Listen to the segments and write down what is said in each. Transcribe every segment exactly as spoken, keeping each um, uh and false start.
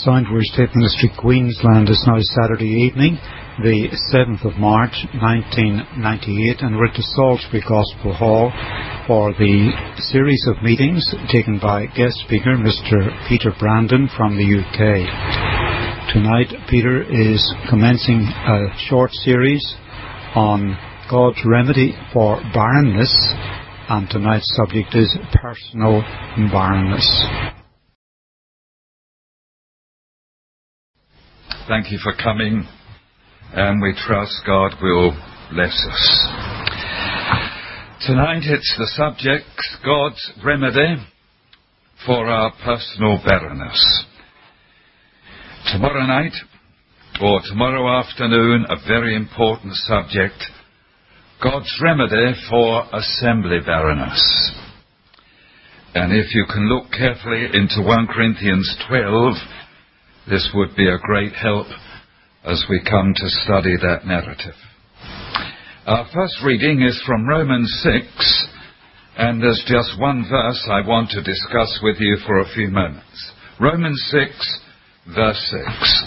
Soundwords Tape Ministry, Queensland. Is now Saturday evening, the seventh of March nineteen ninety-eight, and we're at the Salisbury Gospel Hall for the series of meetings taken by guest speaker Mister Peter Brandon from the U K. Tonight Peter is commencing a short series on God's remedy for barrenness, and tonight's subject is personal barrenness. Thank you for coming, and we trust God will bless us. Tonight it's the subject, God's remedy for our personal barrenness. Tomorrow night, or tomorrow afternoon, a very important subject, God's remedy for assembly barrenness. And if you can look carefully into First Corinthians twelve, this would be a great help as we come to study that narrative. Our first reading is from Romans six, and there's just one verse I want to discuss with you for a few moments. Romans six, verse six.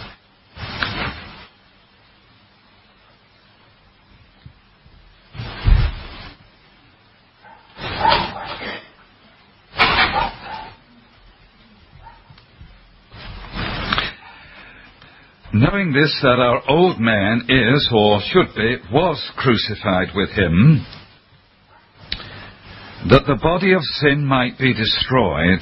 Knowing this, that our old man is, or should be, was crucified with him, that the body of sin might be destroyed,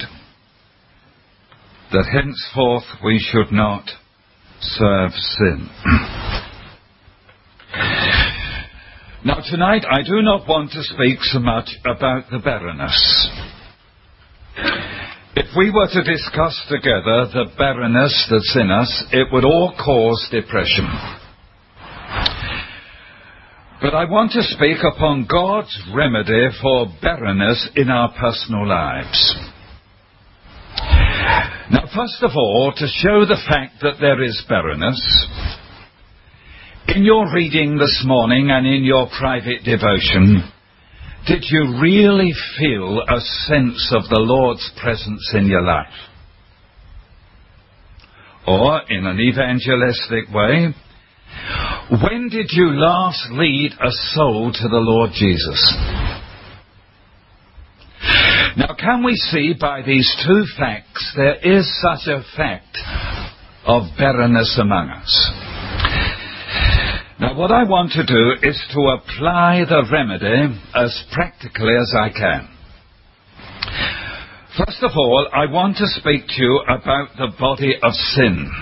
that henceforth we should not serve sin. Now tonight I do not want to speak so much about the barrenness. If we were to discuss together the barrenness that's in us, it would all cause depression. But I want to speak upon God's remedy for barrenness in our personal lives. Now, first of all, to show the fact that there is barrenness, in your reading this morning and in your private devotion, did you really feel a sense of the Lord's presence in your life? Or, in an evangelistic way, when did you last lead a soul to the Lord Jesus? Now, can we see by these two facts there is such a fact of barrenness among us? Now, what I want to do is to apply the remedy as practically as I can. First of all, I want to speak to you about the body of sin.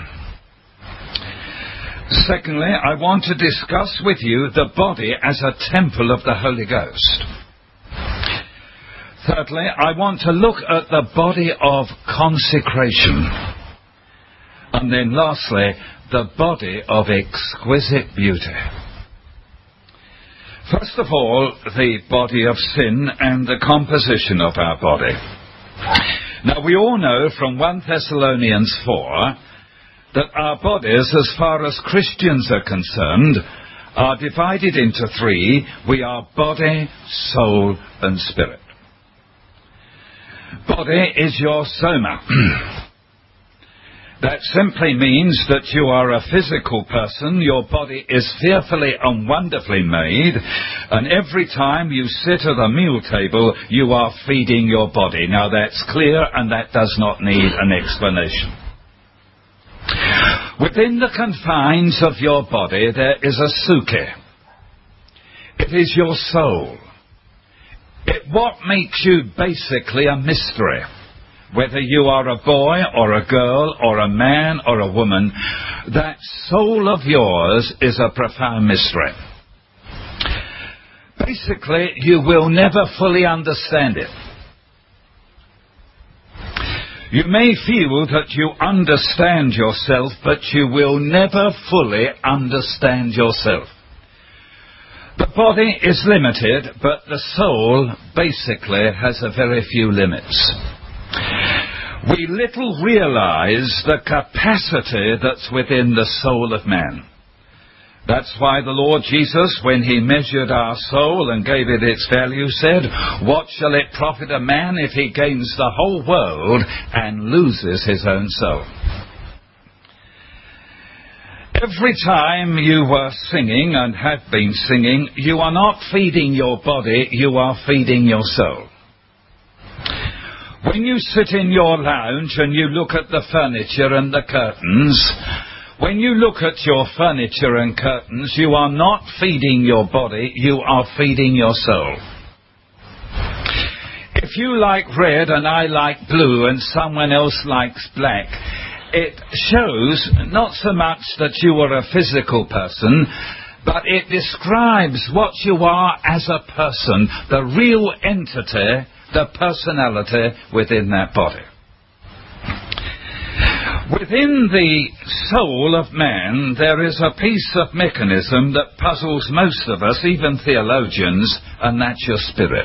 Secondly, I want to discuss with you the body as a temple of the Holy Ghost. Thirdly, I want to look at the body of consecration. And then lastly, the body of exquisite beauty. First of all, the body of sin and the composition of our body. Now, we all know from First Thessalonians four that our bodies, as far as Christians are concerned, are divided into three. We are body, soul, and spirit. Body is your soma. That simply means that you are a physical person, your body is fearfully and wonderfully made, and every time you sit at a meal table, you are feeding your body. Now that's clear, and that does not need an explanation. Within the confines of your body, there is a psyche. It is your soul. It, what makes you basically a mystery. Whether you are a boy or a girl or a man or a woman, that soul of yours is a profound mystery. Basically, you will never fully understand it. You may feel that you understand yourself, but you will never fully understand yourself. The body is limited, but the soul basically has a very few limits. We little realize the capacity that's within the soul of man. That's why the Lord Jesus, when he measured our soul and gave it its value, said, "What shall it profit a man if he gains the whole world and loses his own soul?" Every time you were singing and have been singing, you are not feeding your body, you are feeding your soul. When you sit in your lounge and you look at the furniture and the curtains, when you look at your furniture and curtains, you are not feeding your body, you are feeding your soul. If you like red and I like blue and someone else likes black, it shows not so much that you are a physical person, but it describes what you are as a person, the real entity, the personality within that body. Within the soul of man, there is a piece of mechanism that puzzles most of us, even theologians, and that's your spirit.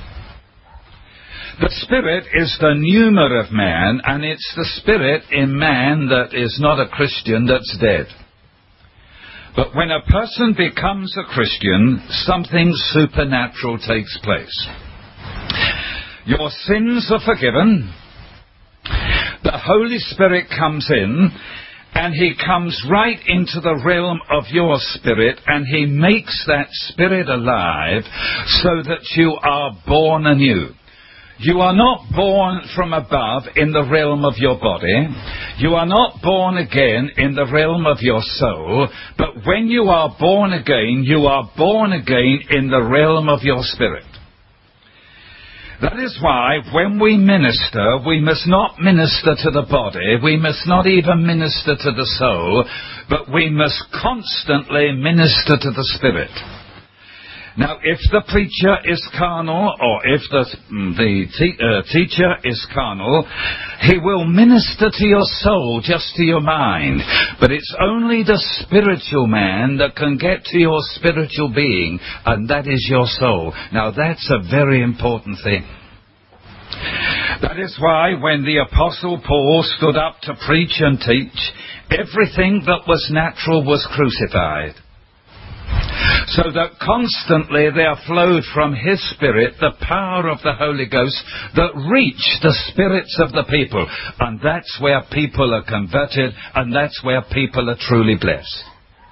The spirit is the pneuma of man, and it's the spirit in man that is not a Christian that's dead. But when a person becomes a Christian, something supernatural takes place. Your sins are forgiven. The Holy Spirit comes in, and he comes right into the realm of your spirit, and he makes that spirit alive so that you are born anew. You are not born from above in the realm of your body. You are not born again in the realm of your soul. But when you are born again, you are born again in the realm of your spirit. That is why when we minister, we must not minister to the body. We must not even minister to the soul. But we must constantly minister to the spirit. Now, if the preacher is carnal, or if the, the te- uh, teacher is carnal, he will minister to your soul, just to your mind. But it's only the spiritual man that can get to your spiritual being, and that is your soul. Now, that's a very important thing. That is why when the Apostle Paul stood up to preach and teach, everything that was natural was crucified. So that constantly there flowed from his spirit the power of the Holy Ghost that reached the spirits of the people. And that's where people are converted, and that's where people are truly blessed.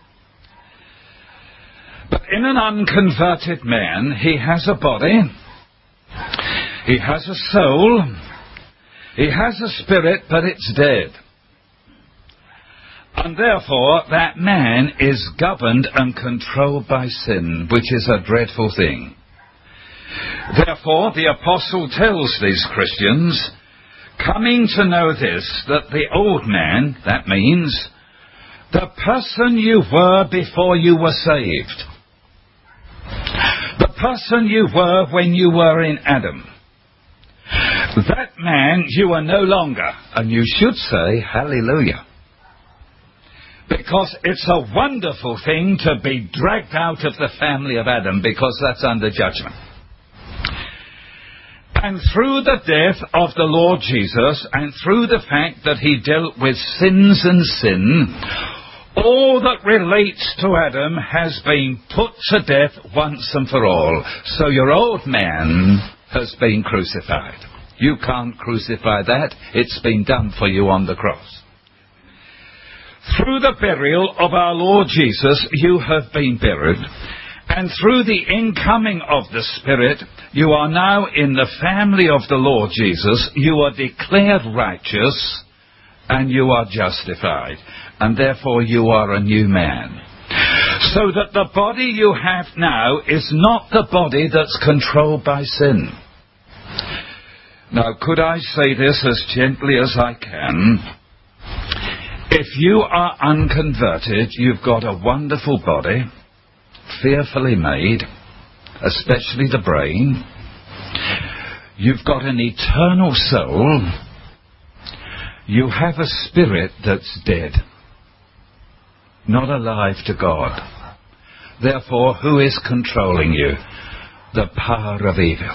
But in an unconverted man, he has a body, he has a soul, he has a spirit, but it's dead. And therefore, that man is governed and controlled by sin, which is a dreadful thing. Therefore, the apostle tells these Christians, coming to know this, that the old man, that means the person you were before you were saved, the person you were when you were in Adam, that man you are no longer. And you should say, hallelujah. Because it's a wonderful thing to be dragged out of the family of Adam, because that's under judgment. And through the death of the Lord Jesus, and through the fact that he dealt with sins and sin, all that relates to Adam has been put to death once and for all. So your old man has been crucified. You can't crucify that. It's been done for you on the cross. Through the burial of our Lord Jesus, you have been buried. And through the incoming of the Spirit, you are now in the family of the Lord Jesus. You are declared righteous, and you are justified. And therefore you are a new man. So that the body you have now is not the body that's controlled by sin. Now, could I say this as gently as I can? If you are unconverted, you've got a wonderful body, fearfully made, especially the brain. You've got an eternal soul. You have a spirit that's dead, not alive to God. Therefore, who is controlling you? The power of evil.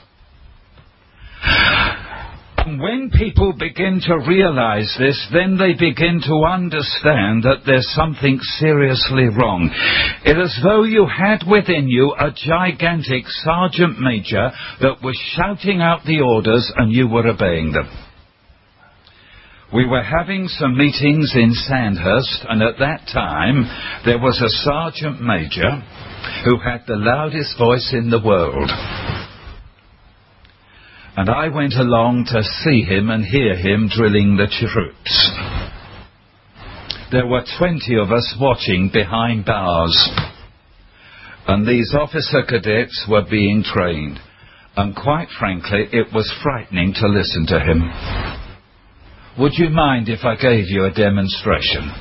And when people begin to realize this, then they begin to understand that there's something seriously wrong. It is as though you had within you a gigantic sergeant major that was shouting out the orders and you were obeying them. We were having some meetings in Sandhurst, and at that time there was a sergeant major who had the loudest voice in the world. And I went along to see him and hear him drilling the troops. There were twenty of us watching behind bars, and these officer cadets were being trained, and quite frankly it was frightening to listen to him. Would you mind if I gave you a demonstration?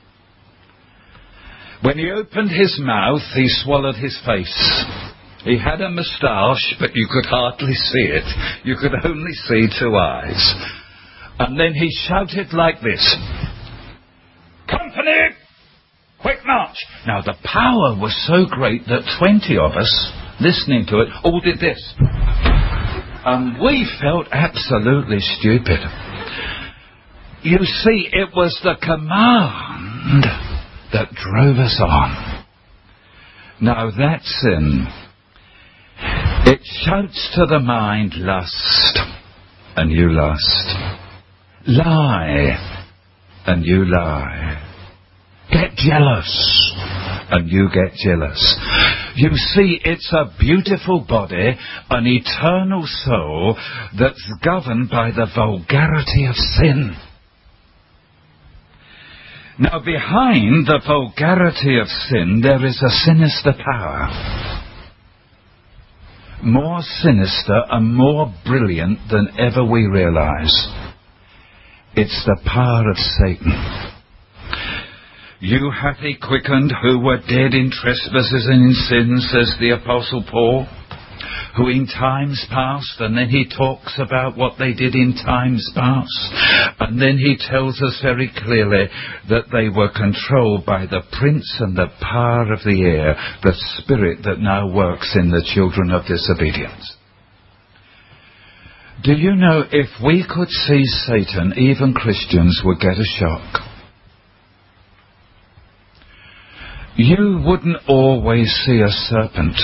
When he opened his mouth, he swallowed his face. He had a moustache, but you could hardly see it. You could only see two eyes. And then he shouted like this: "Company! Quick march!" Now the power was so great that twenty of us, listening to it, all did this. And we felt absolutely stupid. You see, it was the command that drove us on. Now that's sin. It shouts to the mind, lust, and you lust. Lie, and you lie. Get jealous, and you get jealous. You see, it's a beautiful body, an eternal soul that's governed by the vulgarity of sin. Now, behind the vulgarity of sin, there is a sinister power. More sinister and more brilliant than ever we realize. It's the power of Satan. You hath he quickened who were dead in trespasses and in sins, says the Apostle Paul, who in times past, and then he talks about what they did in times past, and then he tells us very clearly that they were controlled by the prince and the power of the air, the spirit that now works in the children of disobedience. Do you know, if we could see Satan, even Christians would get a shock. You wouldn't always see a serpent.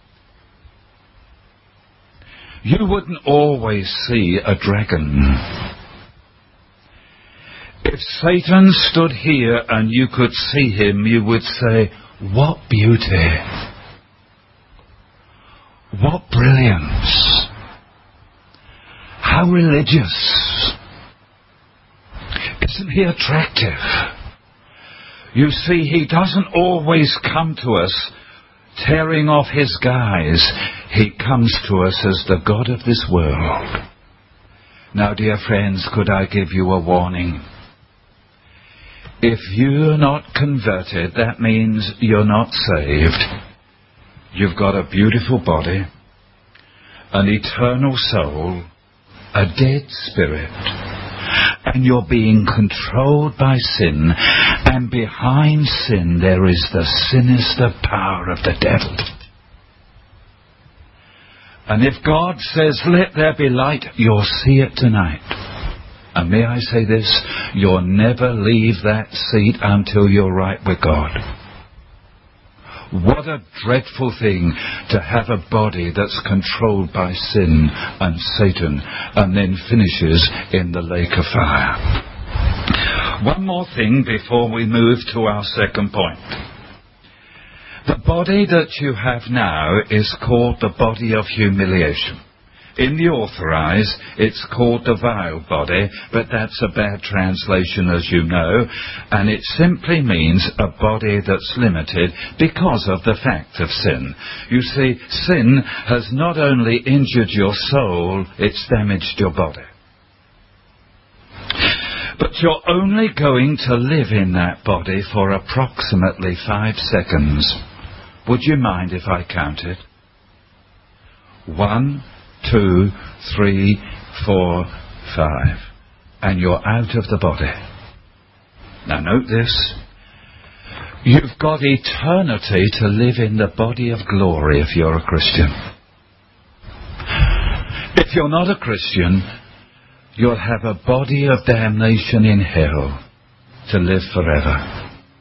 You wouldn't always see a dragon. If Satan stood here and you could see him, you would say, what beauty! What brilliance! How religious! Isn't he attractive? You see, he doesn't always come to us tearing off his guise. He comes to us as the God of this world. Now, dear friends, could I give you a warning? If you're not converted, that means you're not saved. You've got a beautiful body, an eternal soul, a dead spirit, and you're being controlled by sin, and behind sin there is the sinister power of the devil. And if God says, let there be light, you'll see it tonight. And may I say this, you'll never leave that seat until you're right with God. What a dreadful thing to have a body that's controlled by sin and Satan and then finishes in the lake of fire. One more thing before we move to our second point. The body that you have now is called the body of humiliation. In the Authorized, it's called the vile body, but that's a bad translation, as you know, and it simply means a body that's limited because of the fact of sin. You see, sin has not only injured your soul, it's damaged your body. But you're only going to live in that body for approximately five seconds. Would you mind if I counted? One, two, three, four, five. And you're out of the body. Now note this. You've got eternity to live in the body of glory if you're a Christian. If you're not a Christian, you'll have a body of damnation in hell to live forever.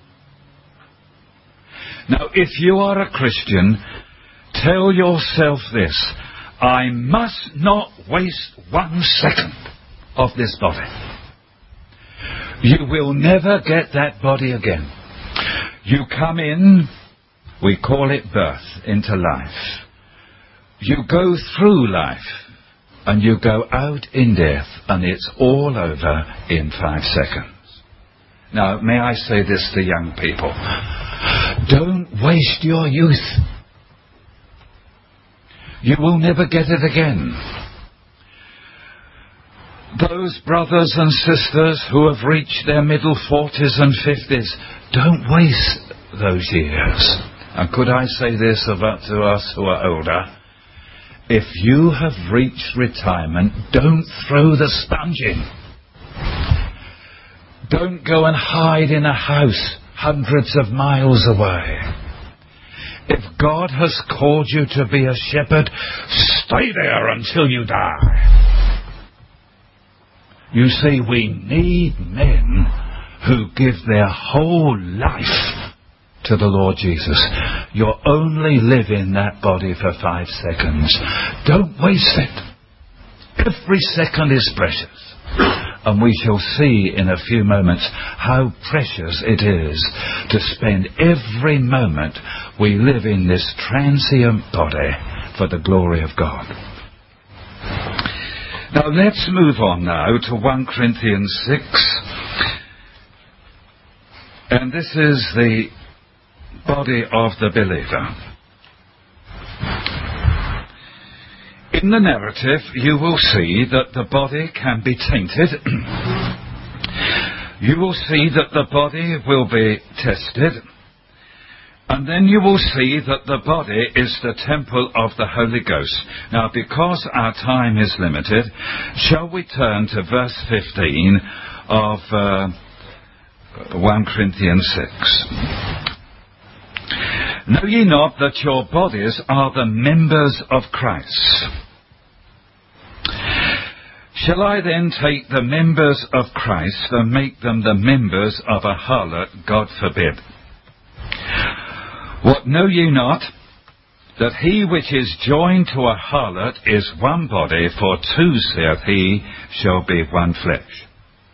Now, if you are a Christian, tell yourself this: I must not waste one second of this body. You will never get that body again. You come in, we call it birth, into life. You go through life, and you go out in death, and it's all over in five seconds. Now, may I say this to young people? Don't waste your youth. You will never get it again. Those brothers and sisters who have reached their middle forties and fifties, don't waste those years. And could I say this about to us who are older? If you have reached retirement, don't throw the sponge in. Don't go and hide in a house hundreds of miles away. If God has called you to be a shepherd, stay there until you die. You see, we need men who give their whole life to the Lord Jesus. You only live in that body for five seconds. Don't waste it. Every second is precious. And we shall see in a few moments how precious it is to spend every moment we live in this transient body for the glory of God. Now let's move on now to First Corinthians six. And this is the body of the believer. In the narrative, you will see that the body can be tainted. You will see that the body will be tested. And then you will see that the body is the temple of the Holy Ghost. Now, because our time is limited, shall we turn to verse fifteen of uh, First Corinthians six. Know ye not that your bodies are the members of Christ? Shall I then take the members of Christ and make them the members of a harlot? God forbid. What know ye not? That he which is joined to a harlot is one body, for two, saith he, shall be one flesh.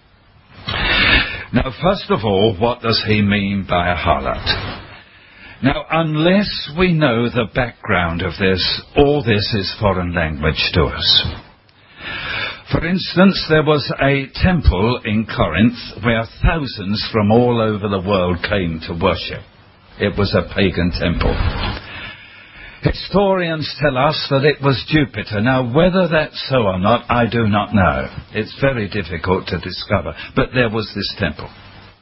Now, first of all, what does he mean by a harlot? Now, unless we know the background of this, all this is foreign language to us. For instance, there was a temple in Corinth where thousands from all over the world came to worship. It was a pagan temple. Historians tell us that it was Jupiter. Now, whether that's so or not, I do not know. It's very difficult to discover. But there was this temple.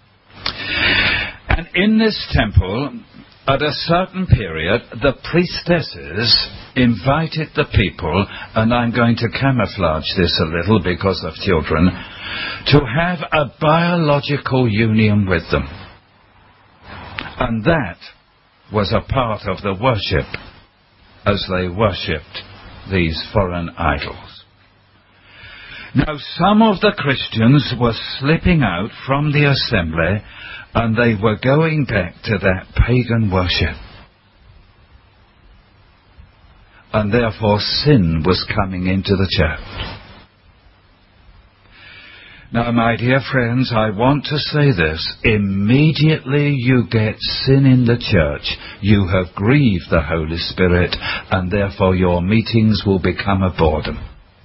And in this temple, at a certain period, the priestesses invited the people, and I'm going to camouflage this a little because of children, to have a biological union with them. And that was a part of the worship as they worshipped these foreign idols. Now, some of the Christians were slipping out from the assembly, and they were going back to that pagan worship. And therefore sin was coming into the church. Now, my dear friends, I want to say this. Immediately you get sin in the church, you have grieved the Holy Spirit, and therefore your meetings will become a boredom.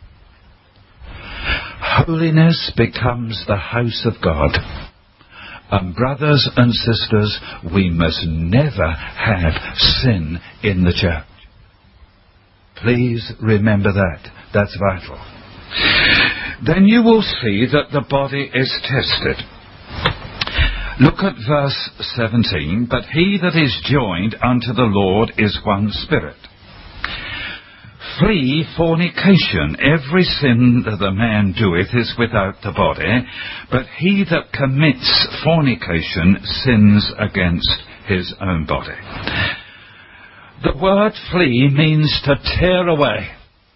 Holiness becomes the house of God. And brothers and sisters, we must never have sin in the church. Please remember that. That's vital. Then you will see that the body is tested. Look at verse seventeen. But he that is joined unto the Lord is one spirit. Flee fornication. Every sin that a man doeth is without the body, but he that commits fornication sins against his own body. The word flee means to tear away.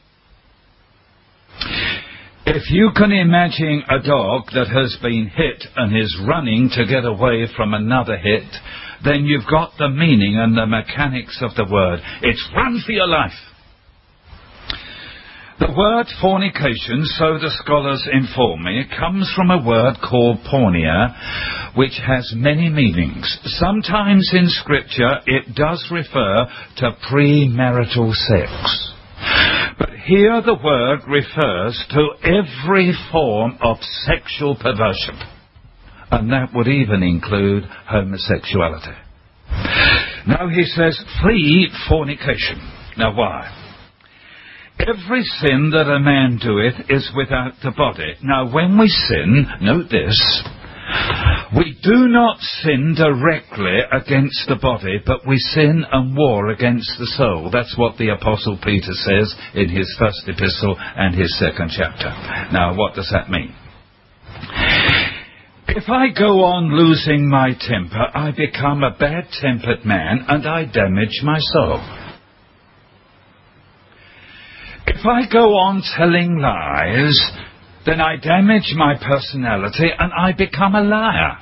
If you can imagine a dog that has been hit and is running to get away from another hit, then you've got the meaning and the mechanics of the word. It's run for your life. The word fornication, so the scholars inform me, comes from a word called porneia, which has many meanings. Sometimes in Scripture it does refer to premarital sex. But here the word refers to every form of sexual perversion. And that would even include homosexuality. Now he says, flee fornication. Now why? Every sin that a man doeth is without the body. Now when we sin, note this, we do not sin directly against the body, but we sin and war against the soul. That's what the Apostle Peter says in his first epistle and his second chapter. Now what does that mean? If I go on losing my temper, I become a bad-tempered man and I damage my soul. If I go on telling lies, then I damage my personality and I become a liar.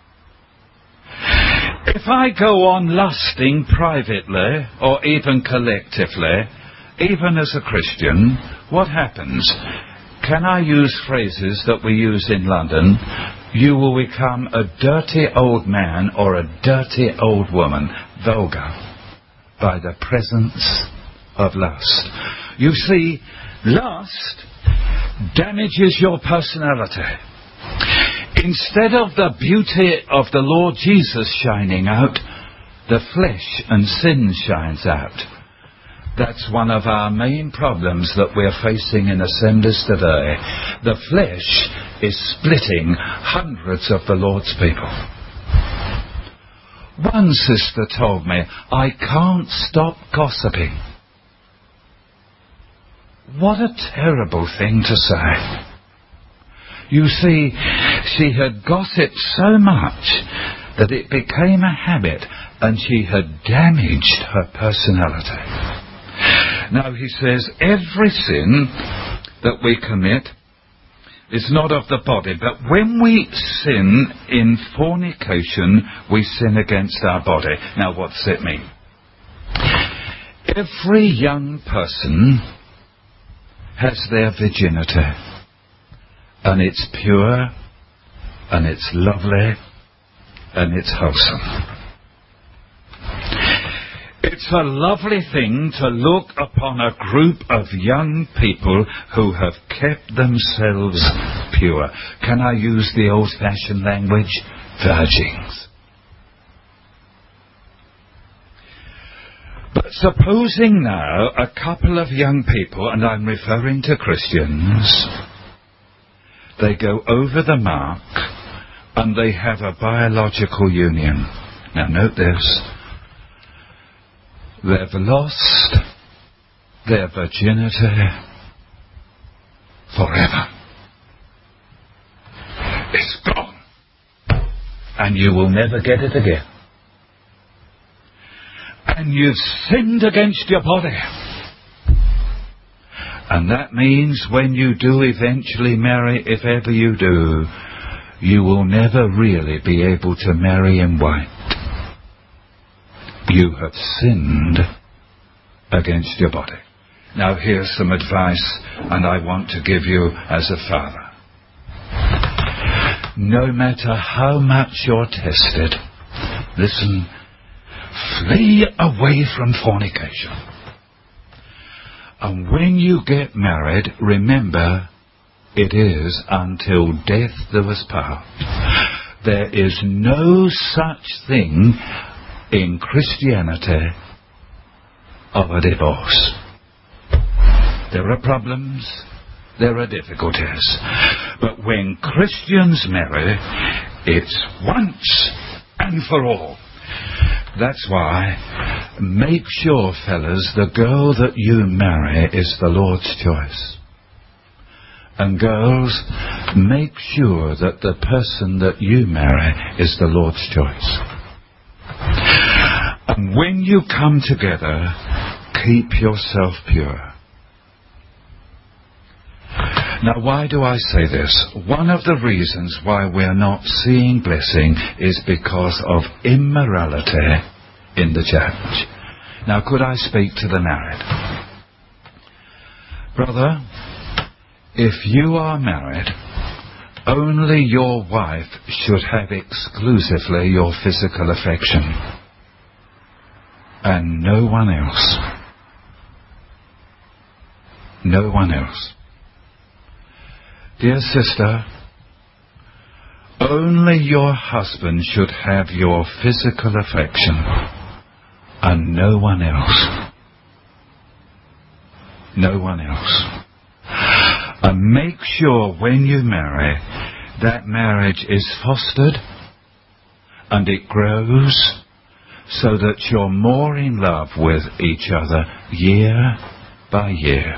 If I go on lusting privately or even collectively, even as a Christian, what happens? Can I use phrases that we use in London? You will become a dirty old man or a dirty old woman, vulgar, by the presence of lust. You see, lust damages your personality. Instead of the beauty of the Lord Jesus shining out, the flesh and sin shines out. That's one of our main problems that we're facing in assemblies today. The flesh is splitting hundreds of the Lord's people. One sister told me, I can't stop gossiping. What a terrible thing to say. You see, she had gossiped so much that it became a habit and she had damaged her personality. Now he says, every sin that we commit is not of the body, but when we sin in fornication, we sin against our body. Now what's it mean? Every young person has their virginity, and it's pure, and it's lovely, and it's wholesome. It's a lovely thing to look upon a group of young people who have kept themselves pure. Can I use the old-fashioned language? Virgins. But supposing now a couple of young people, and I'm referring to Christians, they go over the mark and they have a biological union. Now note this. They've lost their virginity forever. It's gone. And you will never get it again. And you've sinned against your body. And that means when you do eventually marry, if ever you do, you will never really be able to marry in white. You have sinned against your body. Now here's some advice, and I want to give you as a father. No matter how much you're tested, listen, flee away from fornication. And when you get married, remember, it is until death do us part. There is no such thing in Christianity of a divorce. There are problems, there are difficulties, but when Christians marry, it's once and for all. That's why, make sure, fellas, the girl that you marry is the Lord's choice. And girls, make sure that the person that you marry is the Lord's choice. And when you come together, keep yourself pure. Now, why do I say this? One of the reasons why we're not seeing blessing is because of immorality in the church. Now, could I speak to the married? Brother, if you are married, only your wife should have exclusively your physical affection, and no one else. No one else. Dear sister, only your husband should have your physical affection, and no one else. No one else. And make sure when you marry, that marriage is fostered and it grows so that you're more in love with each other year by year.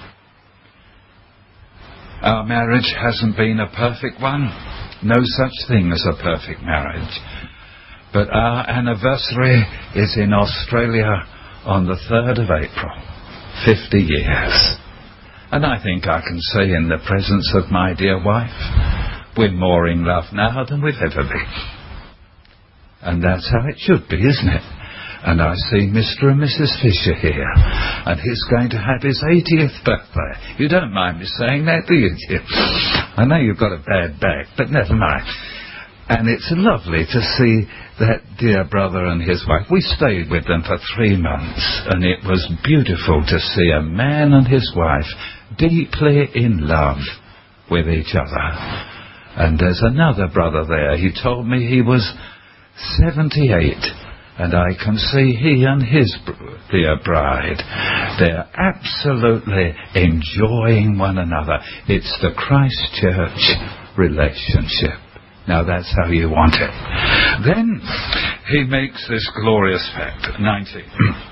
Our marriage hasn't been a perfect one. No such thing as a perfect marriage. But our anniversary is in Australia on the third of April. fifty years. And I think I can say in the presence of my dear wife, we're more in love now than we've ever been. And that's how it should be, isn't it? And I see Mister and Missus Fisher here, and he's going to have his eightieth birthday. You don't mind me saying that, do you, dear? I know you've got a bad back, but never mind. And it's lovely to see that dear brother and his wife. We stayed with them for three months, and it was beautiful to see a man and his wife deeply in love with each other. And there's another brother there. He told me he was seventy-eight, and I can see he and his dear bride, they're absolutely enjoying one another. It's the Christchurch relationship. Now that's how you want it. Then he makes this glorious fact, ninety.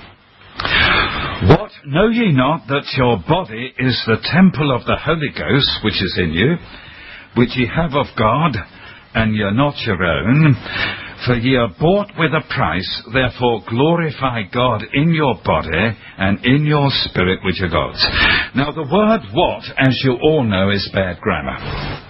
What, know ye not that your body is the temple of the Holy Ghost, which is in you, which ye have of God, and ye are not your own? For ye are bought with a price, therefore glorify God in your body and in your spirit, which are God's. Now the word what, as you all know, is bad grammar.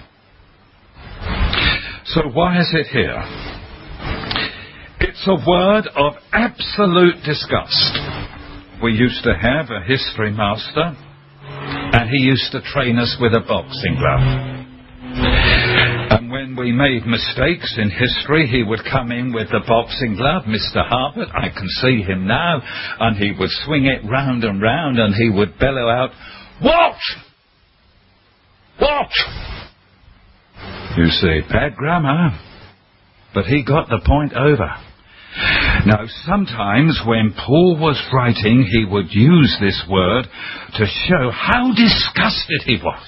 So why is it here? It's a word of absolute disgust. We used to have a history master, and he used to train us with a boxing glove. And when we made mistakes in history, he would come in with the boxing glove, Mister Harbert, I can see him now, and he would swing it round and round, and he would bellow out, "What? What?" You see, bad grammar, but he got the point over. Now, sometimes when Paul was writing, he would use this word to show how disgusted he was.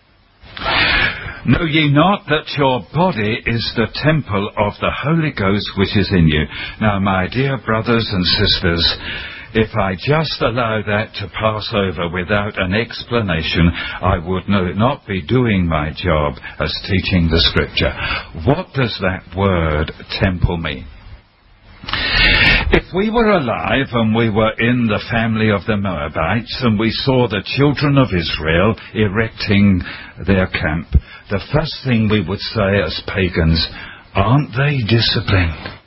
Know ye not that your body is the temple of the Holy Ghost which is in you? Now, my dear brothers and sisters, if I just allow that to pass over without an explanation, I would no, not be doing my job as teaching the Scripture. What does that word temple mean? If we were alive and we were in the family of the Moabites and we saw the children of Israel erecting their camp, the first thing we would say as pagans, aren't they disciplined?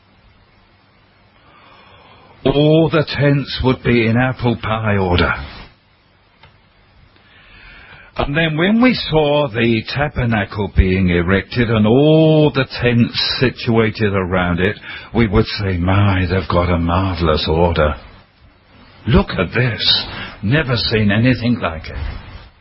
All the tents would be in apple pie order. And then when we saw the tabernacle being erected and all the tents situated around it, we would say, my, they've got a marvellous order. Look at this. Never seen anything like it.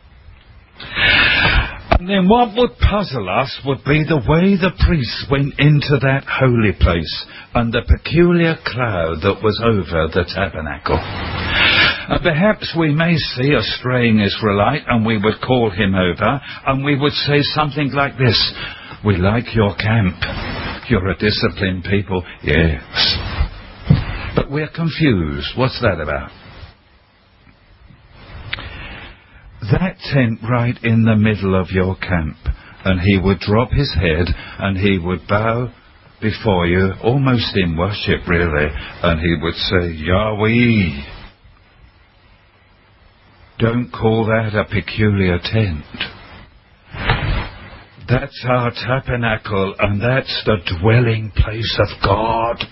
And then what would puzzle us would be the way the priests went into that holy place and the peculiar cloud that was over the tabernacle. And perhaps we may see a straying Israelite and we would call him over and we would say something like this, we like your camp. You're a disciplined people. Yes. But we're confused. What's that about? That tent right in the middle of your camp, and he would drop his head and he would bow before you, almost in worship really, and he would say, Yahweh. Don't call that a peculiar tent. That's our tabernacle, and that's the dwelling place of God,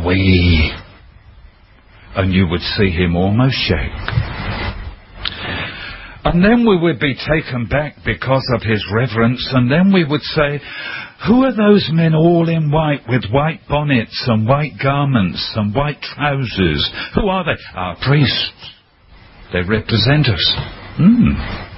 Yahweh. And you would see him almost shake. And then we would be taken back because of his reverence, and then we would say, who are those men all in white with white bonnets and white garments and white trousers? Who are they? Our priests. They represent us. Hmm.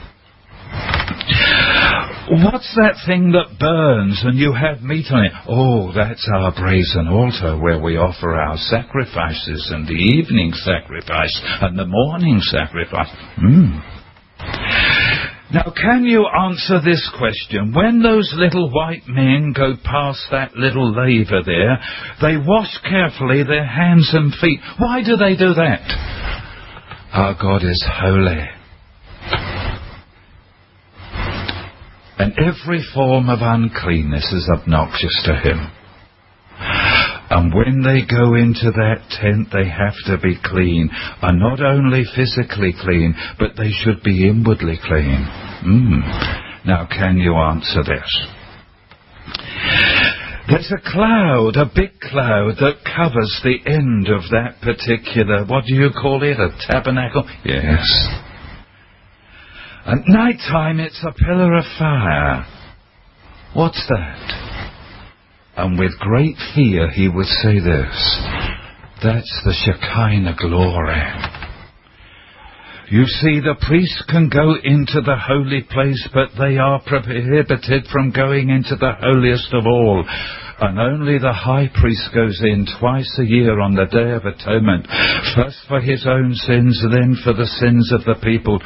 What's that thing that burns and you have meat on it? Oh, that's our brazen altar where we offer our sacrifices, and the evening sacrifice and the morning sacrifice. Hmm. Now, can you answer this question? When those little white men go past that little laver there, they wash carefully their hands and feet. Why do they do that? Our God is holy. And every form of uncleanness is obnoxious to him. And when they go into that tent, they have to be clean. And not only physically clean, but they should be inwardly clean. Mm. Now, can you answer this? There's a cloud, a big cloud, that covers the end of that particular, what do you call it, a tabernacle? Yes. At night time, it's a pillar of fire. What's that? And with great fear, he would say this. That's the Shekinah glory. You see, the priests can go into the holy place, but they are prohibited from going into the holiest of all. And only the high priest goes in twice a year on the Day of Atonement, first for his own sins, then for the sins of the people.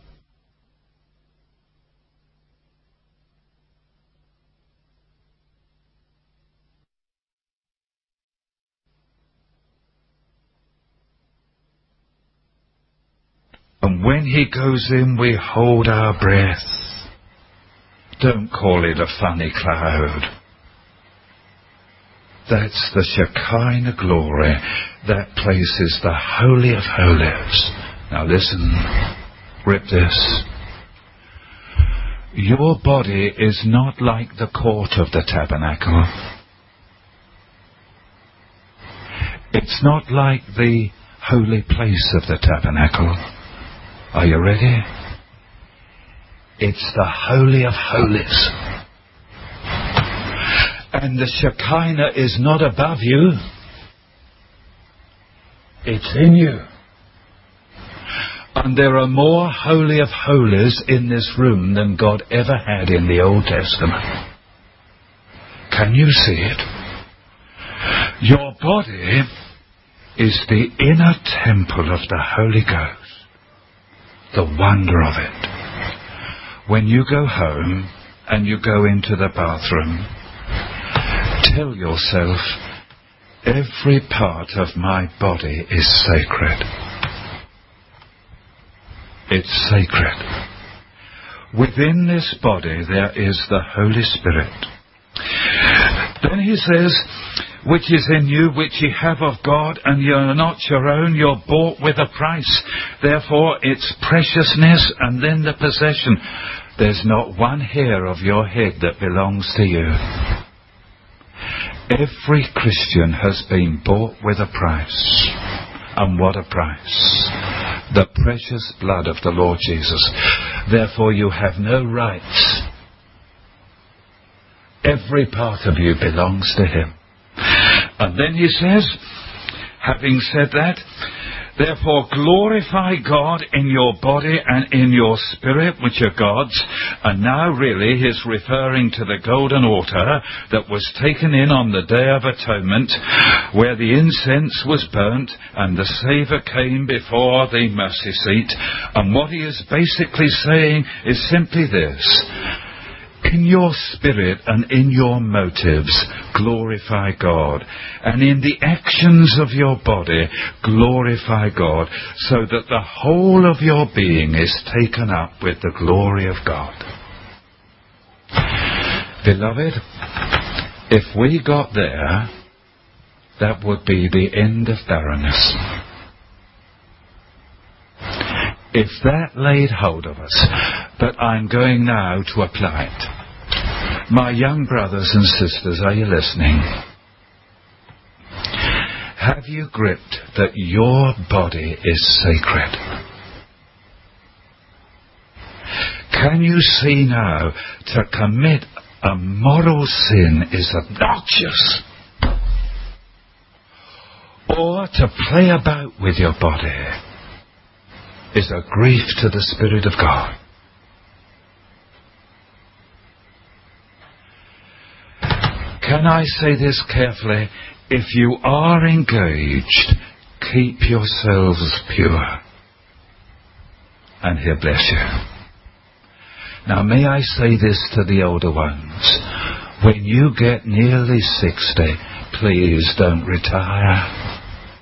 And when he goes in, we hold our breath. Don't call it a funny cloud. That's the Shekinah glory. That place is the Holy of Holies. Now listen, grip this. Your body is not like the court of the tabernacle. It's not like the holy place of the tabernacle. Are you ready? It's the Holy of Holies. And the Shekinah is not above you. It's in you. And there are more Holy of Holies in this room than God ever had in the Old Testament. Can you see it? Your body is the inner temple of the Holy Ghost. The wonder of it. When you go home and you go into the bathroom, tell yourself, every part of my body is sacred. It's sacred. Within this body there is the Holy Spirit. Then he says, which is in you, which ye have of God, and ye are not your own, you're bought with a price. Therefore its preciousness, and then the possession. There's not one hair of your head that belongs to you. Every Christian has been bought with a price. And what a price. The precious blood of the Lord Jesus. Therefore you have no rights. Every part of you belongs to him. And then he says, having said that, therefore glorify God in your body and in your spirit, which are God's. And now really he's referring to the golden altar that was taken in on the Day of Atonement, where the incense was burnt and the savour came before the mercy seat. And what he is basically saying is simply this. In your spirit and in your motives, glorify God. And in the actions of your body, glorify God, so that the whole of your being is taken up with the glory of God. Beloved, if we got there, that would be the end of barrenness. If that laid hold of us, but I'm going now to apply it. My young brothers and sisters, are you listening? Have you gripped that your body is sacred? Can you see now, to commit a moral sin is obnoxious? Or to play about with your body is a grief to the Spirit of God. Can I say this carefully? If you are engaged, keep yourselves pure, and He'll bless you. Now may I say this to the older ones. When you get nearly sixty, please don't retire.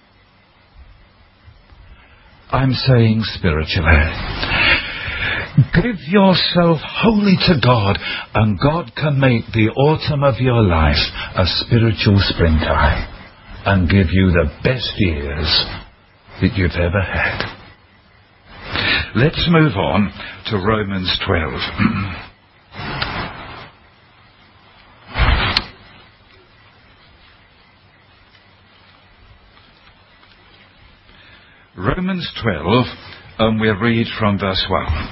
I'm saying spiritually. Give yourself wholly to God, and God can make the autumn of your life a spiritual springtime and give you the best years that you've ever had. Let's move on to Romans twelve. Romans twelve, and we'll read from verse one.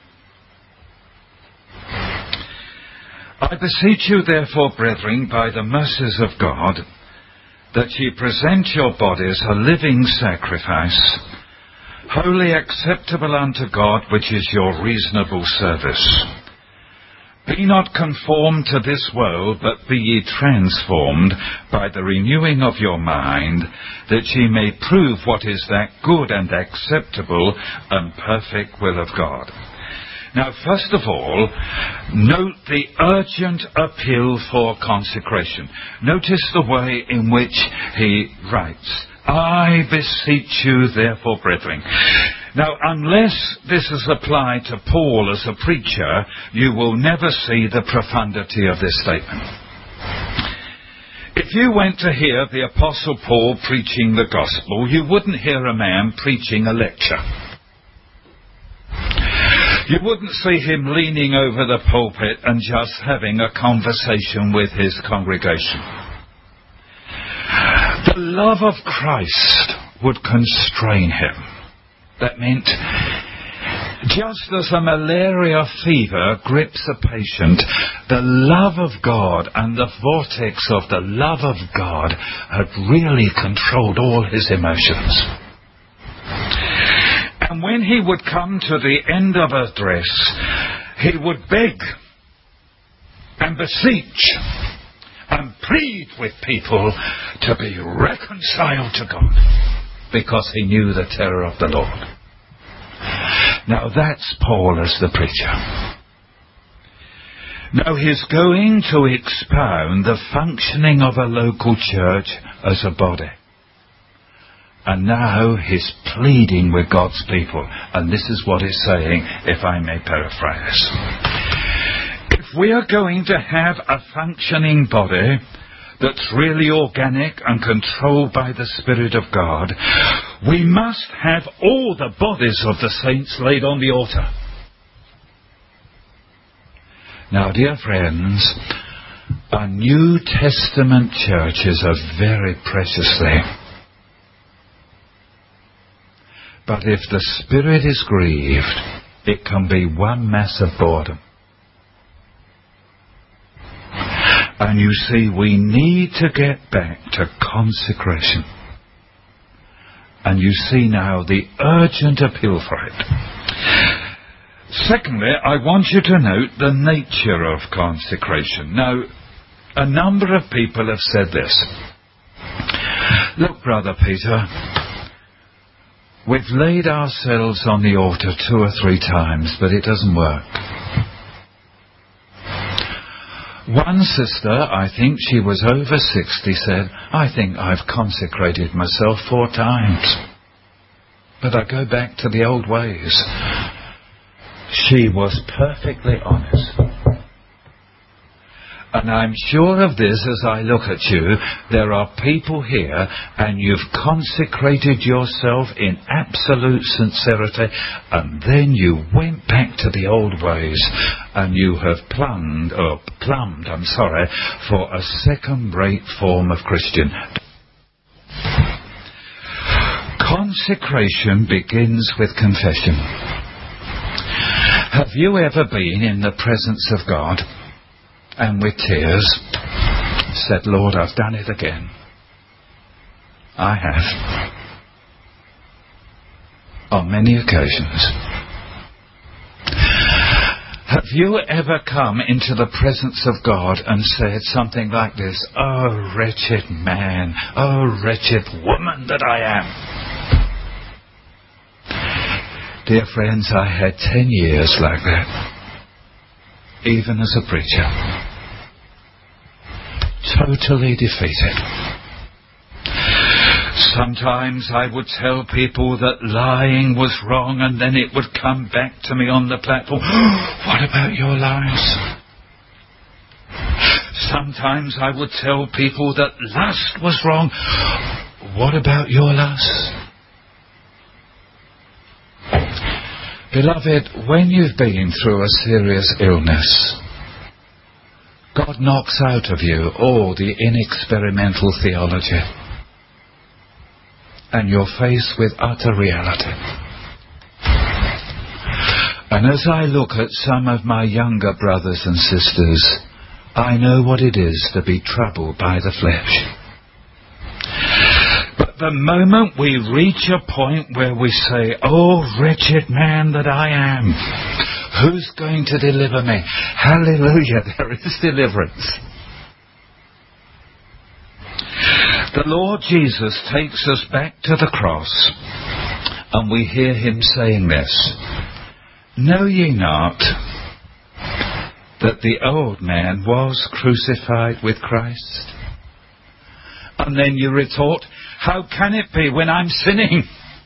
I beseech you, therefore, brethren, by the mercies of God, that ye present your bodies a living sacrifice, wholly acceptable unto God, which is your reasonable service. Be not conformed to this world, but be ye transformed by the renewing of your mind, that ye may prove what is that good and acceptable and perfect will of God. Now, first of all, note the urgent appeal for consecration. Notice the way in which he writes, I beseech you, therefore, brethren. Now, unless this is applied to Paul as a preacher, you will never see the profundity of this statement. If you went to hear the Apostle Paul preaching the gospel, you wouldn't hear a man preaching a lecture. You wouldn't see him leaning over the pulpit and just having a conversation with his congregation. The love of Christ would constrain him. That meant, just as a malaria fever grips a patient, the love of God and the vortex of the love of God had really controlled all his emotions. And when he would come to the end of a address, he would beg and beseech and plead with people to be reconciled to God, because he knew the terror of the Lord. Now that's Paul as the preacher. Now he's going to expound the functioning of a local church as a body. And now he's pleading with God's people. And this is what he's saying, if I may paraphrase. If we are going to have a functioning body that's really organic and controlled by the Spirit of God, we must have all the bodies of the saints laid on the altar. Now, dear friends, a New Testament church is a very precious thing. But if the Spirit is grieved, it can be one mass of boredom. And you see, we need to get back to consecration. And you see now the urgent appeal for it. Secondly, I want you to note the nature of consecration. Now, a number of people have said this. Look, Brother Peter, we've laid ourselves on the altar two or three times, but it doesn't work. One sister, I think she was over sixty, said, I think I've consecrated myself four times, but I go back to the old ways. She was perfectly honest. And I'm sure of this as I look at you. There are people here and you've consecrated yourself in absolute sincerity, and then you went back to the old ways and you have plumbed, or plumbed, I'm sorry, for a second-rate form of Christian. Consecration begins with confession. Have you ever been in the presence of God and with tears said, Lord, I've done it again? I have. On many occasions. Have you ever come into the presence of God and said something like this, oh, wretched man, oh, wretched woman that I am? Dear friends, I had ten years like that, even as a preacher. Totally defeated. Sometimes I would tell people that lying was wrong, and then it would come back to me on the platform. What about your lies? Sometimes I would tell people that lust was wrong. What about your lust? Beloved, when you've been through a serious illness, God knocks out of you all the inexperimental theology, and you're faced with utter reality. And as I look at some of my younger brothers and sisters, I know what it is to be troubled by the flesh. But the moment we reach a point where we say, oh, wretched man that I am, who's going to deliver me? Hallelujah, there is deliverance. The Lord Jesus takes us back to the cross, and we hear him saying this, know ye not that the old man was crucified with Christ? And then you retort, how can it be when I'm sinning?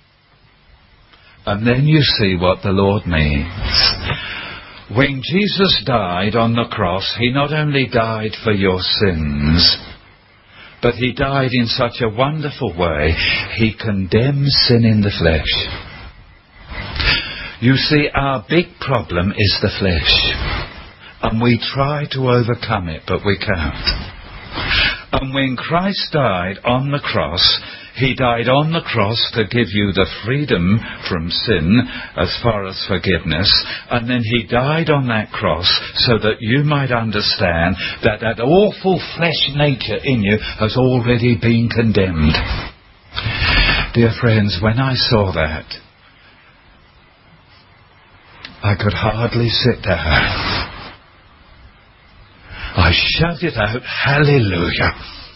And then you see what the Lord means. When Jesus died on the cross, he not only died for your sins, but he died in such a wonderful way, he condemns sin in the flesh. You see, our big problem is the flesh. And we try to overcome it, but we can't. And when Christ died on the cross, he died on the cross to give you the freedom from sin as far as forgiveness. And then he died on that cross so that you might understand that that awful flesh nature in you has already been condemned. Dear friends, when I saw that, I could hardly sit down. I shouted out, hallelujah,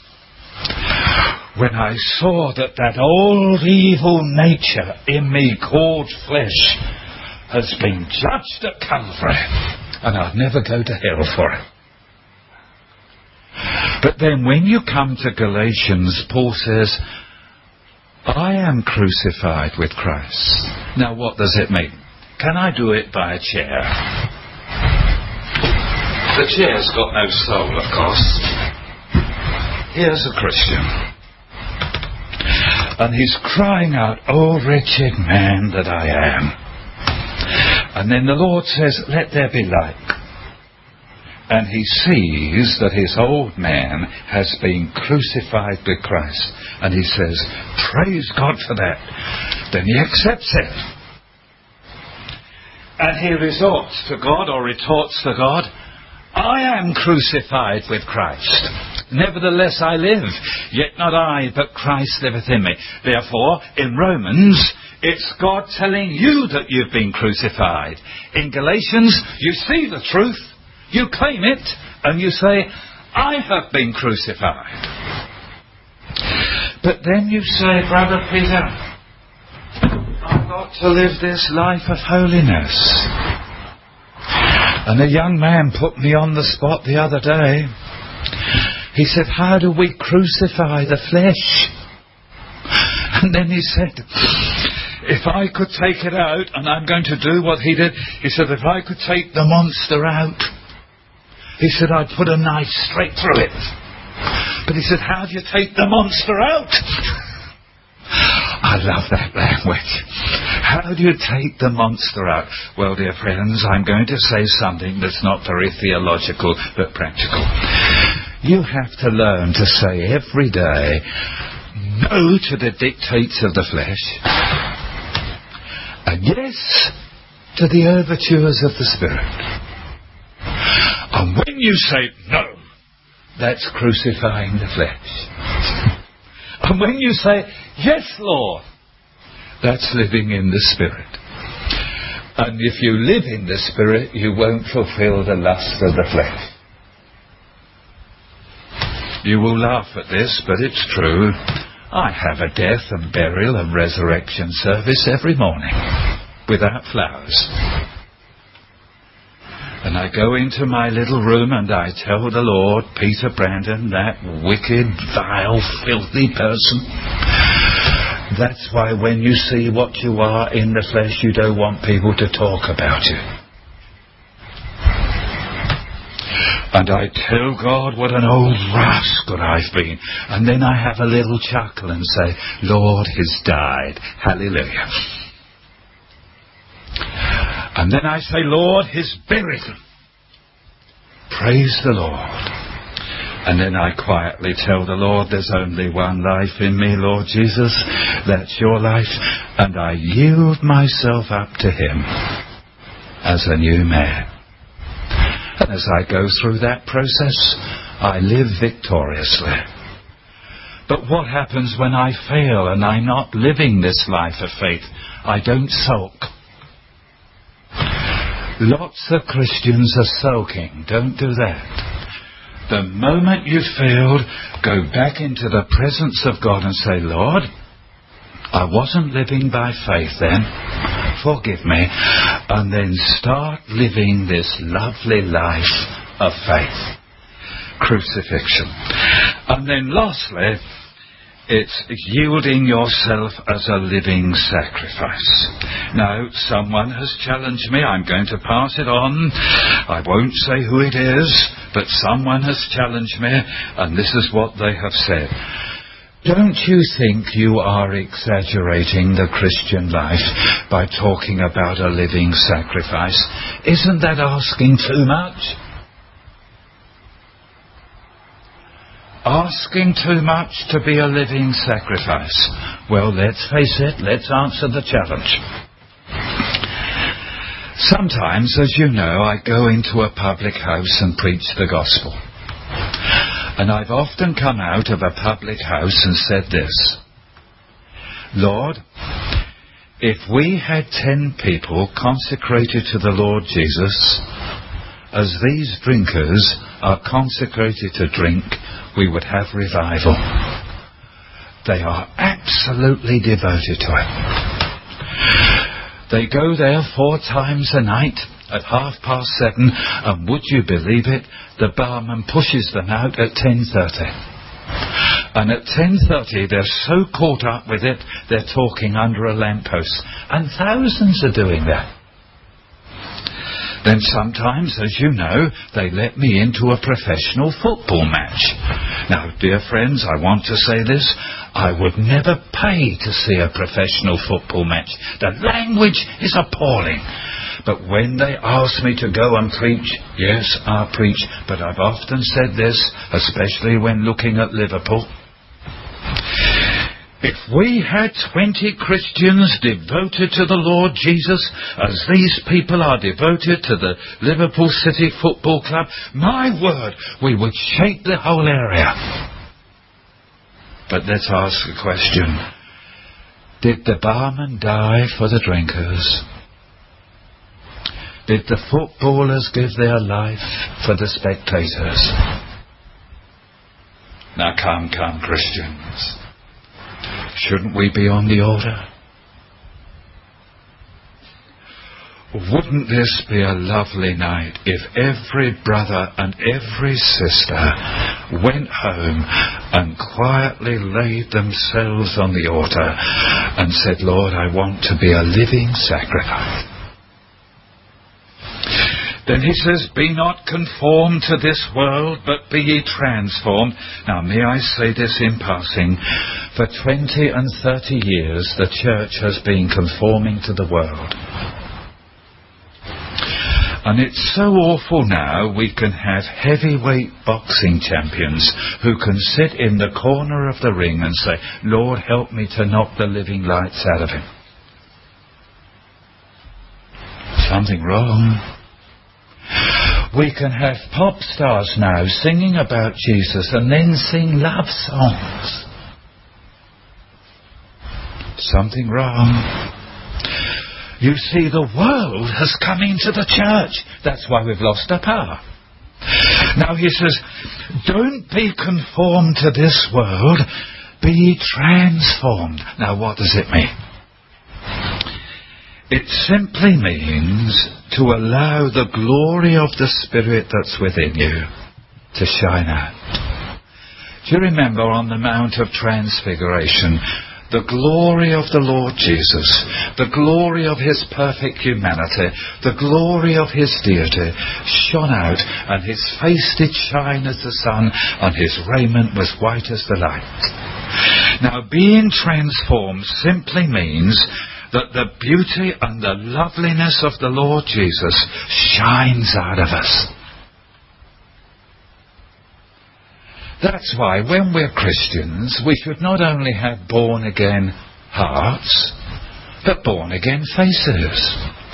when I saw that that old evil nature in me called flesh has been judged at Calvary, and I'd never go to hell for it. But then when you come to Galatians, Paul says, I am crucified with Christ. Now what does it mean? Can I do it by a chair? The chair's got no soul, of course. Here's a Christian. And he's crying out, oh, wretched man that I am. And then the Lord says, let there be light. And he sees that his old man has been crucified with Christ. And he says, praise God for that. Then he accepts it. And he resorts to God, or retorts to God, I am crucified with Christ. Nevertheless I live, yet not I, but Christ liveth in me. Therefore, in Romans, it's God telling you that you've been crucified. In Galatians, you see the truth, you claim it, and you say, I have been crucified. But then you say, Brother Peter, I've got to live this life of holiness. And a young man put me on the spot the other day. He said, how do we crucify the flesh? And then he said, if I could take it out, and I'm going to do what he did, he said, if I could take the monster out, he said, I'd put a knife straight through it. But he said, how do you take the monster out? I love that language. How do you take the monster out? Well, dear friends, I'm going to say something that's not very theological, but practical. You have to learn to say every day no to the dictates of the flesh, and yes to the overtures of the Spirit. And when you say no, that's crucifying the flesh. And when you say, yes, Lord, that's living in the Spirit. And if you live in the Spirit, you won't fulfill the lust of the flesh. You will laugh at this, but it's true. I have a death and burial and resurrection service every morning, without flowers. And I go into my little room and I tell the Lord, Peter Brandon, that wicked, vile, filthy person, that's why when you see what you are in the flesh, you don't want people to talk about you. And I tell God what an old rascal I've been. And then I have a little chuckle and say, Lord, he's died. Hallelujah. And then I say, Lord, he's buried. Praise the Lord. And then I quietly tell the Lord, there's only one life in me, Lord Jesus. That's your life. And I yield myself up to him as a new man. And as I go through that process, I live victoriously. But what happens when I fail and I'm not living this life of faith? I don't sulk. Lots of Christians are sulking. Don't do that. The moment you failed, go back into the presence of God and say, Lord, I wasn't living by faith then. Forgive me. And then start living this lovely life of faith. Crucifixion. And then lastly, it's yielding yourself as a living sacrifice. Now, someone has challenged me. I'm going to pass it on. I won't say who it is, but someone has challenged me, and this is what they have said. Don't you think you are exaggerating the Christian life by talking about a living sacrifice? Isn't that asking too much? Asking too much to be a living sacrifice. Well, let's face it, let's answer the challenge. Sometimes, as you know, I go into a public house and preach the gospel. And I've often come out of a public house and said this, Lord, if we had ten people consecrated to the Lord Jesus, as these drinkers are consecrated to drink, we would have revival. They are absolutely devoted to it. They go there four times a night at half past seven, and would you believe it, the barman pushes them out at ten thirty. And at ten thirty they're so caught up with it, they're talking under a lamppost. And thousands are doing that. Then sometimes, as you know, they let me into a professional football match. Now, dear friends, I want to say this. I would never pay to see a professional football match. The language is appalling. But when they ask me to go and preach, yes, I'll preach. But I've often said this, especially when looking at Liverpool. If we had twenty Christians devoted to the Lord Jesus, as these people are devoted to the Liverpool City Football Club, my word, we would shake the whole area. But let's ask a question. Did the barman die for the drinkers? Did the footballers give their life for the spectators? Now come, come, Christians. Shouldn't we be on the order? Wouldn't this be a lovely night if every brother and every sister went home and quietly laid themselves on the altar and said, Lord, I want to be a living sacrifice. Then he says, be not conformed to this world, but be ye transformed. Now, may I say this in passing? For twenty and thirty years, the church has been conforming to the world. And it's so awful now, we can have heavyweight boxing champions who can sit in the corner of the ring and say, Lord, help me to knock the living lights out of him. something wrong. We can have pop stars now singing about Jesus and then sing love songs. Something wrong. You see, the world has come into the church. That's why we've lost our power. Now he says, don't be conformed to this world, be transformed. Now what does it mean? It simply means to allow the glory of the Spirit that's within you to shine out. Do you remember on the Mount of Transfiguration, the glory of the Lord Jesus, the glory of his perfect humanity, the glory of his deity shone out, and his face did shine as the sun, and his raiment was white as the light. Now, being transformed simply means that the beauty and the loveliness of the Lord Jesus shines out of us. That's why when we're Christians, we should not only have born-again hearts, but born-again faces.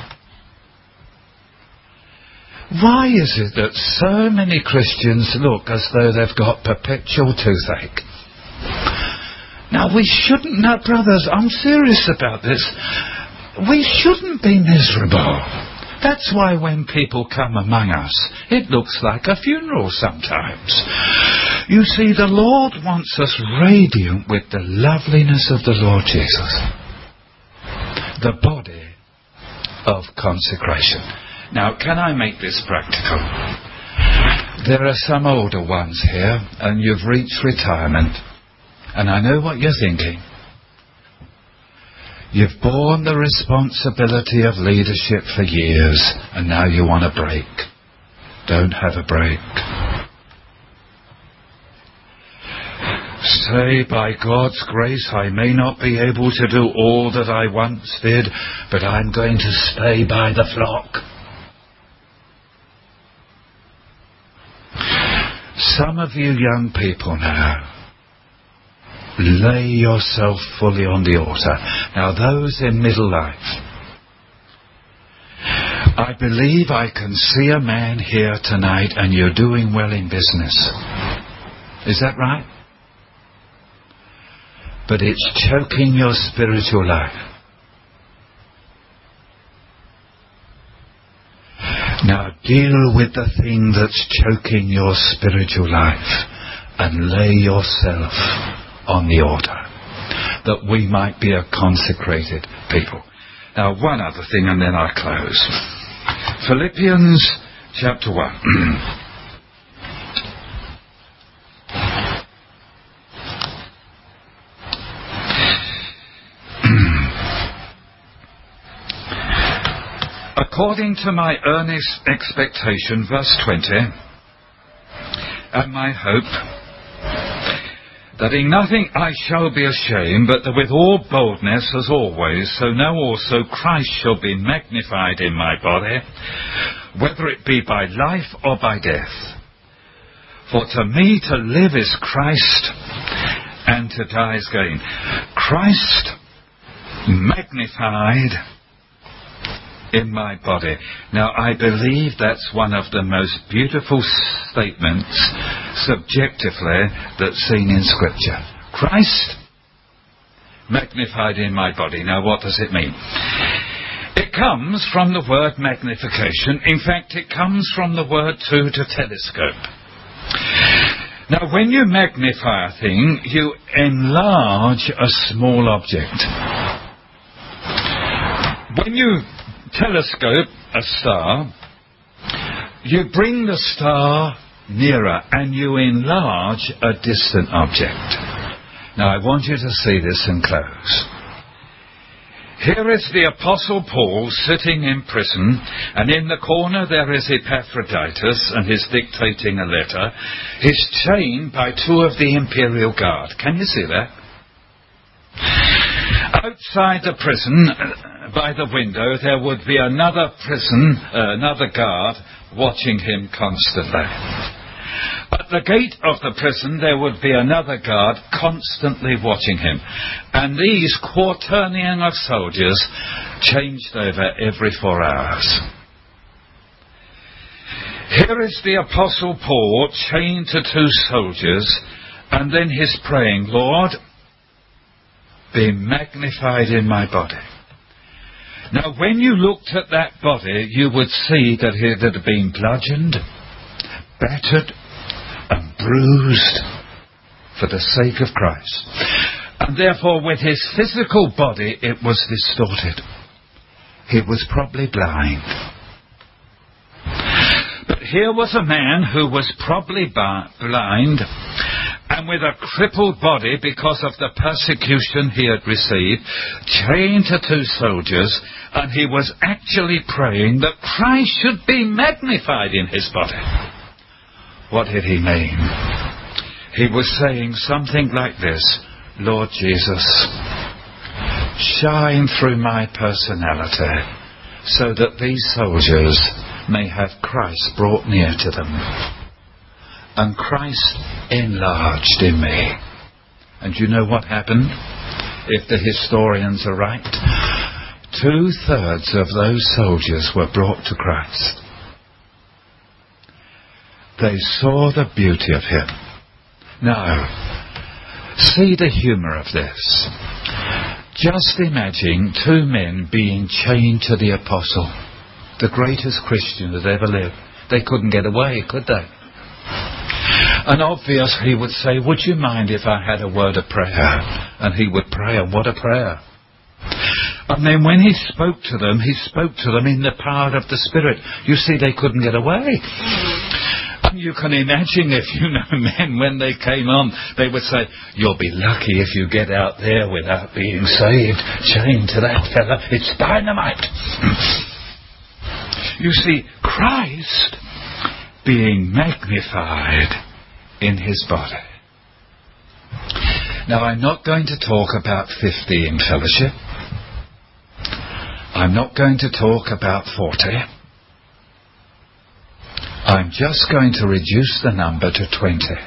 Why is it that so many Christians look as though they've got perpetual toothache? Now, we shouldn't, now brothers, I'm serious about this. We shouldn't be miserable. That's why when people come among us, it looks like a funeral sometimes. You see, the Lord wants us radiant with the loveliness of the Lord Jesus. The body of consecration. Now, can I make this practical? There are some older ones here, and you've reached retirement. And I know what you're thinking. You've borne the responsibility of leadership for years, and now you want a break. Don't have a break. Say, by God's grace, I may not be able to do all that I once did, but I'm going to stay by the flock. Some of you young people now, lay yourself fully on the altar. Now, those in middle life, I believe I can see a man here tonight and you're doing well in business. Is that right? But it's choking your spiritual life. Now deal with the thing that's choking your spiritual life and lay yourself on the altar, that we might be a consecrated people. Now, one other thing and then I close. Philippians chapter one. According to my earnest expectation, verse twenty, and my hope, that in nothing I shall be ashamed, but that with all boldness as always, so now also Christ shall be magnified in my body, whether it be by life or by death. For to me to live is Christ, and to die is gain. Christ magnified in my body. Now, I believe that's one of the most beautiful statements, subjectively, that's seen in Scripture. Christ magnified in my body. Now, what does it mean? It comes from the word magnification. In fact, it comes from the word too, to telescope. Now, when you magnify a thing, you enlarge a small object. When you telescope a star, you bring the star nearer and you enlarge a distant object. Now I want you to see this and close. Here is the Apostle Paul sitting in prison, and in the corner there is Epaphroditus, and he's dictating a letter. He's chained by two of the imperial guard. Can you see that? Outside the prison, by the window, there would be another prison, uh, another guard watching him constantly. But At the gate of the prison there would be another guard constantly watching him, and these quaternion of soldiers changed over every four hours. Here is the Apostle Paul chained to two soldiers, and then he's praying, Lord, be magnified in my body. Now, when you looked at that body, you would see that it had been bludgeoned, battered, and bruised for the sake of Christ. And therefore, with his physical body, it was distorted. He was probably blind. But here was a man who was probably blind and with a crippled body because of the persecution he had received, chained to two soldiers, and he was actually praying that Christ should be magnified in his body. What did he mean? He was saying something like this, Lord Jesus, shine through my personality so that these soldiers may have Christ brought near to them and Christ enlarged in me. And you know what happened? If the historians are right, two-thirds of those soldiers were brought to Christ. They saw the beauty of him. Now, see the humour of this. Just imagine two men being chained to the apostle, the greatest Christian that ever lived. They couldn't get away, could they? And obviously he would say, would you mind if I had a word of prayer? And he would pray, and what a prayer. And then when he spoke to them, he spoke to them in the power of the Spirit. You see, they couldn't get away. And you can imagine if you know men, when they came on, they would say, you'll be lucky if you get out there without being saved, chained to that fella. It's dynamite. You see, Christ being magnified in his body. Now, I'm not going to talk about fifty in fellowship. I'm not going to talk about forty. I'm just going to reduce the number to twenty.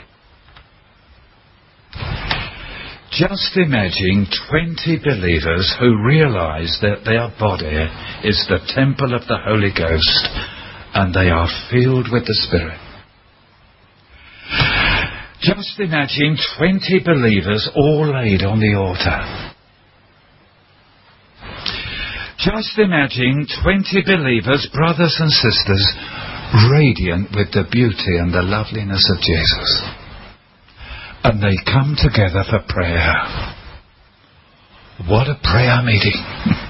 Just imagine twenty believers who realise that their body is the temple of the Holy Ghost and they are filled with the Spirit. Just imagine twenty believers all laid on the altar. Just imagine twenty believers, brothers and sisters, radiant with the beauty and the loveliness of Jesus. And they come together for prayer. What a prayer meeting.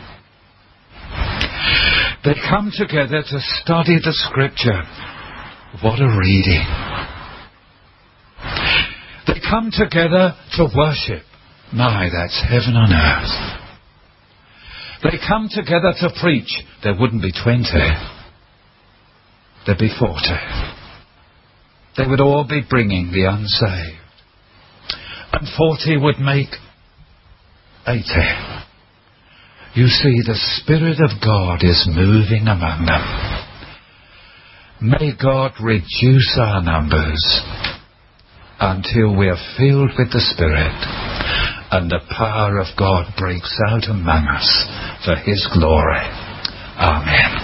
They come together to study the Scripture. What a reading. They come together to worship. My, that's heaven on earth. They come together to preach. There wouldn't be twenty. There'd be forty. They would all be bringing the unsaved. And forty would make eighty. You see, the Spirit of God is moving among them. May God reduce our numbers until we are filled with the Spirit and the power of God breaks out among us for His glory. Amen.